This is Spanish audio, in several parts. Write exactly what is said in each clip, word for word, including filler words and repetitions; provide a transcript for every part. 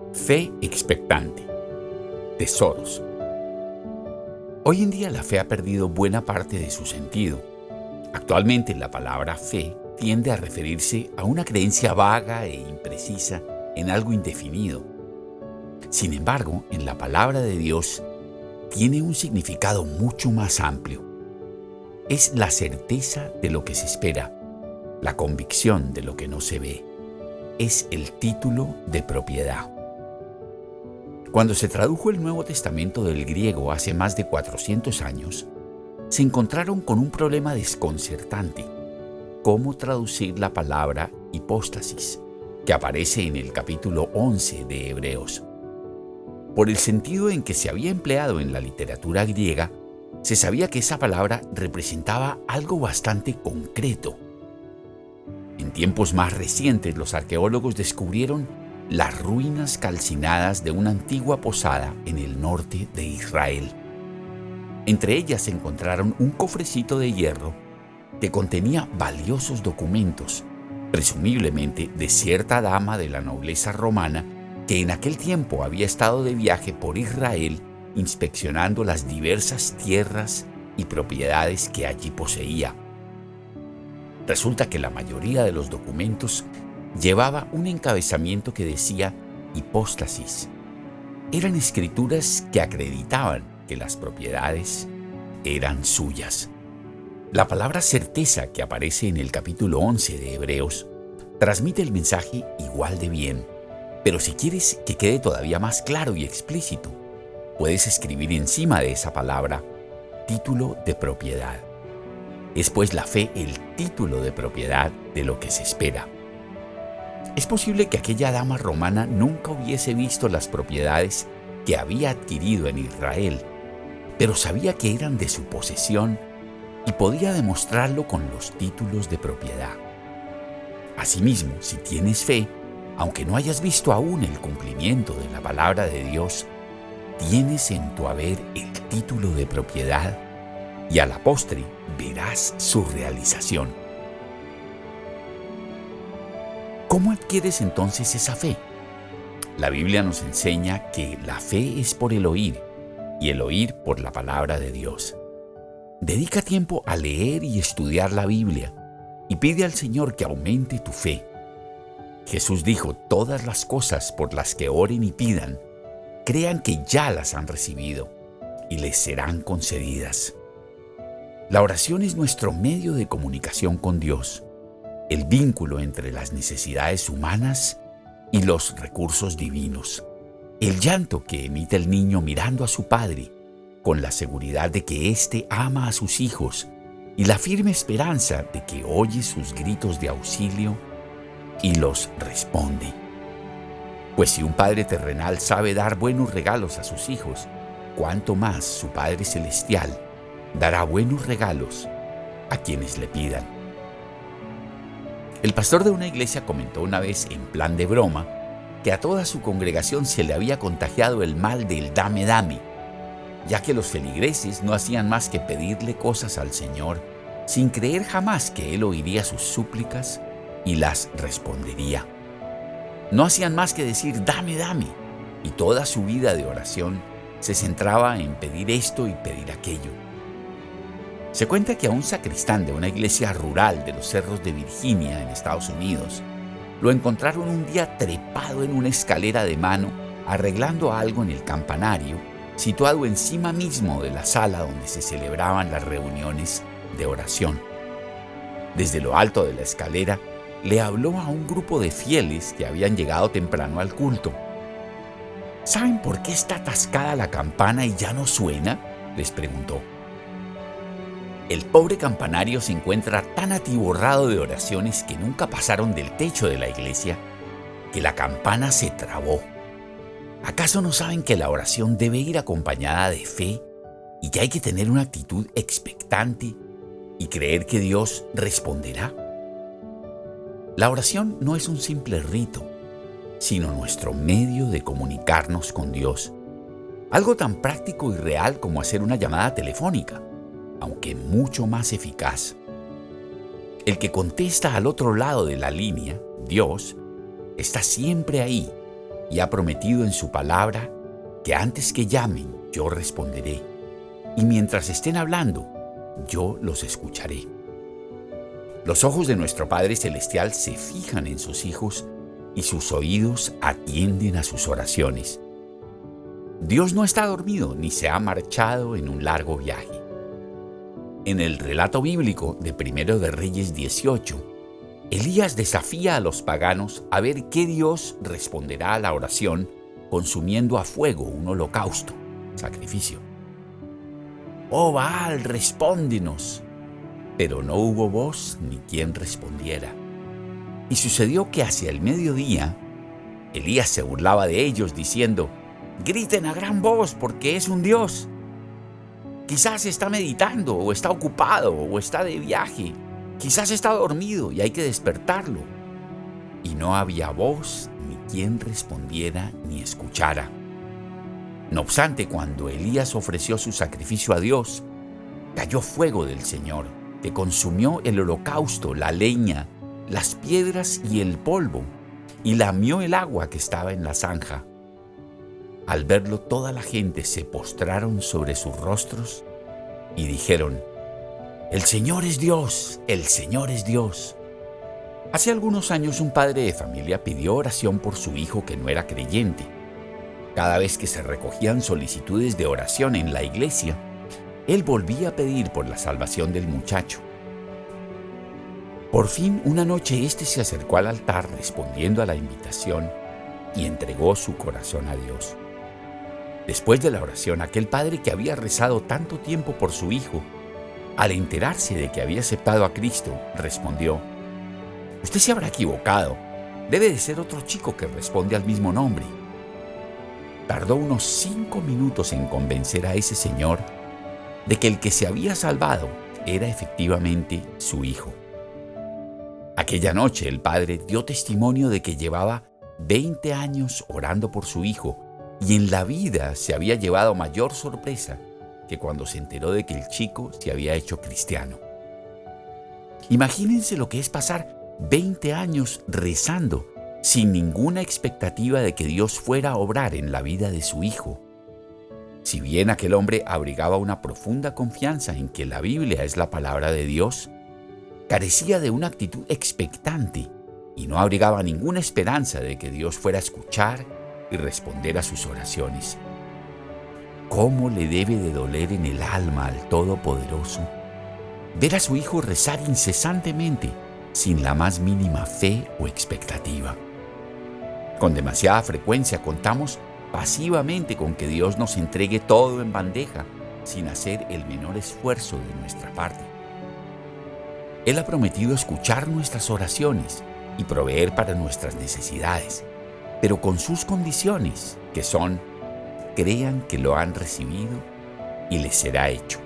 Fe expectante. Tesoros. Hoy en día la fe ha perdido buena parte de su sentido. Actualmente la palabra fe tiende a referirse a una creencia vaga e imprecisa en algo indefinido. Sin embargo, en la palabra de Dios tiene un significado mucho más amplio. Es la certeza de lo que se espera, la convicción de lo que no se ve. Es el título de propiedad. Cuando se tradujo el Nuevo Testamento del griego hace más de cuatrocientos años, se encontraron con un problema desconcertante: cómo traducir la palabra hipóstasis, que aparece en el capítulo once de Hebreos. Por el sentido en que se había empleado en la literatura griega, se sabía que esa palabra representaba algo bastante concreto. En tiempos más recientes, los arqueólogos descubrieron las ruinas calcinadas de una antigua posada en el norte de Israel. Entre ellas se encontraron un cofrecito de hierro que contenía valiosos documentos, presumiblemente de cierta dama de la nobleza romana que en aquel tiempo había estado de viaje por Israel inspeccionando las diversas tierras y propiedades que allí poseía. Resulta que la mayoría de los documentos llevaba un encabezamiento que decía hipóstasis. Eran escrituras que acreditaban que las propiedades eran suyas. La palabra certeza que aparece en el capítulo once de Hebreos transmite el mensaje igual de bien, pero si quieres que quede todavía más claro y explícito, puedes escribir encima de esa palabra título de propiedad. Es pues la fe el título de propiedad de lo que se espera. Es posible que aquella dama romana nunca hubiese visto las propiedades que había adquirido en Israel, pero sabía que eran de su posesión y podía demostrarlo con los títulos de propiedad. Asimismo, si tienes fe, aunque no hayas visto aún el cumplimiento de la palabra de Dios, tienes en tu haber el título de propiedad y a la postre verás su realización. ¿Cómo adquieres entonces esa fe? La Biblia nos enseña que la fe es por el oír y el oír por la palabra de Dios. Dedica tiempo a leer y estudiar la Biblia y pide al Señor que aumente tu fe. Jesús dijo: todas las cosas por las que oren y pidan, crean que ya las han recibido y les serán concedidas. La oración es nuestro medio de comunicación con Dios, el vínculo entre las necesidades humanas y los recursos divinos. El llanto que emite el niño mirando a su padre, con la seguridad de que éste ama a sus hijos y la firme esperanza de que oye sus gritos de auxilio y los responde. Pues si un Padre terrenal sabe dar buenos regalos a sus hijos, cuánto más su Padre celestial dará buenos regalos a quienes le pidan. El pastor de una iglesia comentó una vez en plan de broma que a toda su congregación se le había contagiado el mal del dame dame, ya que los feligreses no hacían más que pedirle cosas al Señor sin creer jamás que Él oiría sus súplicas y las respondería. No hacían más que decir dame, dame, y toda su vida de oración se centraba en pedir esto y pedir aquello. Se cuenta que a un sacristán de una iglesia rural de los cerros de Virginia, en Estados Unidos, lo encontraron un día trepado en una escalera de mano, arreglando algo en el campanario, situado encima mismo de la sala donde se celebraban las reuniones de oración. Desde lo alto de la escalera, le habló a un grupo de fieles que habían llegado temprano al culto. ¿Saben por qué está atascada la campana y ya no suena?, les preguntó. El pobre campanario se encuentra tan atiborrado de oraciones que nunca pasaron del techo de la iglesia que la campana se trabó. ¿Acaso no saben que la oración debe ir acompañada de fe y que hay que tener una actitud expectante y creer que Dios responderá? La oración no es un simple rito, sino nuestro medio de comunicarnos con Dios. Algo tan práctico y real como hacer una llamada telefónica, aunque mucho más eficaz. El que contesta al otro lado de la línea, Dios, está siempre ahí y ha prometido en su palabra que antes que llamen, yo responderé, y mientras estén hablando, yo los escucharé. Los ojos de nuestro Padre Celestial se fijan en sus hijos y sus oídos atienden a sus oraciones. Dios no está dormido ni se ha marchado en un largo viaje. En el relato bíblico de Primero de Reyes dieciocho, Elías desafía a los paganos a ver qué Dios responderá a la oración consumiendo a fuego un holocausto, sacrificio. «Oh Baal, respóndenos». Pero no hubo voz ni quien respondiera. Y sucedió que hacia el mediodía, Elías se burlaba de ellos diciendo: «Griten a gran voz porque es un Dios. Quizás está meditando o está ocupado o está de viaje. Quizás está dormido y hay que despertarlo». Y no había voz ni quien respondiera ni escuchara. No obstante, cuando Elías ofreció su sacrificio a Dios, cayó fuego del Señor, que consumió el holocausto, la leña, las piedras y el polvo, y lamió el agua que estaba en la zanja. Al verlo, toda la gente se postraron sobre sus rostros y dijeron: «El Señor es Dios, el Señor es Dios». Hace algunos años un padre de familia pidió oración por su hijo que no era creyente. Cada vez que se recogían solicitudes de oración en la iglesia, él volvía a pedir por la salvación del muchacho. Por fin, una noche éste se acercó al altar respondiendo a la invitación y entregó su corazón a Dios. Después de la oración, aquel padre que había rezado tanto tiempo por su hijo, al enterarse de que había aceptado a Cristo, respondió: «Usted se habrá equivocado. Debe de ser otro chico que responde al mismo nombre». Tardó unos cinco minutos en convencer a ese señor de que el que se había salvado era efectivamente su hijo. Aquella noche el padre dio testimonio de que llevaba veinte años orando por su hijo y en la vida se había llevado mayor sorpresa que cuando se enteró de que el chico se había hecho cristiano. Imagínense lo que es pasar veinte años rezando sin ninguna expectativa de que Dios fuera a obrar en la vida de su hijo. Si bien aquel hombre abrigaba una profunda confianza en que la Biblia es la palabra de Dios, carecía de una actitud expectante y no abrigaba ninguna esperanza de que Dios fuera a escuchar y responder a sus oraciones. ¿Cómo le debe de doler en el alma al Todopoderoso ver a su hijo rezar incesantemente sin la más mínima fe o expectativa? Con demasiada frecuencia contamos pasivamente con que Dios nos entregue todo en bandeja sin hacer el menor esfuerzo de nuestra parte. Él ha prometido escuchar nuestras oraciones y proveer para nuestras necesidades, pero con sus condiciones, que son: crean que lo han recibido y les será hecho.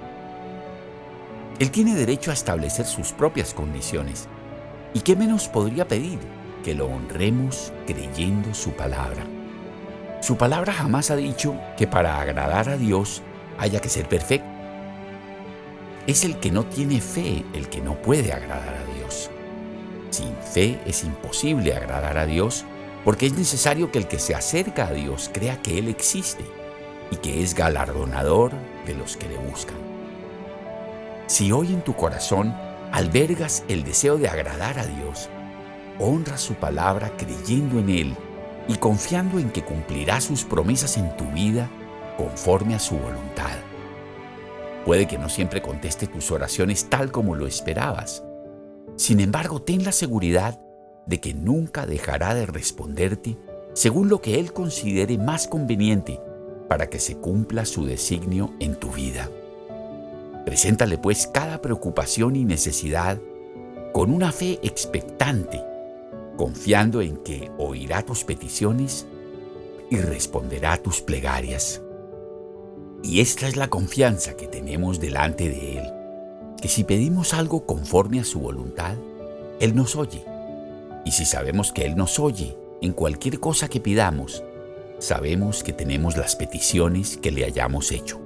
Él tiene derecho a establecer sus propias condiciones, y qué menos podría pedir que lo honremos creyendo su palabra. Su palabra jamás ha dicho que para agradar a Dios haya que ser perfecto. Es el que no tiene fe el que no puede agradar a Dios. Sin fe es imposible agradar a Dios, porque es necesario que el que se acerca a Dios crea que Él existe y que es galardonador de los que le buscan. Si hoy en tu corazón albergas el deseo de agradar a Dios, honra su palabra creyendo en Él y confiando en que cumplirá sus promesas en tu vida conforme a su voluntad. Puede que no siempre conteste tus oraciones tal como lo esperabas. Sin embargo, ten la seguridad de que nunca dejará de responderte según lo que Él considere más conveniente para que se cumpla su designio en tu vida. Preséntale pues cada preocupación y necesidad con una fe expectante, confiando en que oirá tus peticiones y responderá a tus plegarias. Y esta es la confianza que tenemos delante de Él, que si pedimos algo conforme a su voluntad, Él nos oye. Y si sabemos que Él nos oye en cualquier cosa que pidamos, sabemos que tenemos las peticiones que le hayamos hecho.